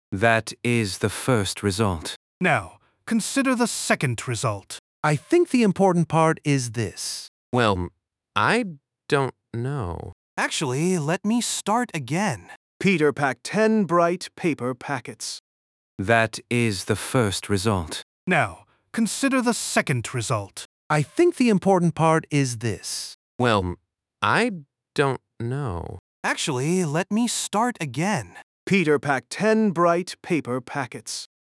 That is the first result. Now, consider the second result. I think the important part is this. Well, I don't know. Actually, let me start again. Peter packed 10 bright paper packets. That is the first result. Now, consider the second result. I think the important part is this. Well, I don't know. Actually, let me start again. Peter packed 10 bright paper packets.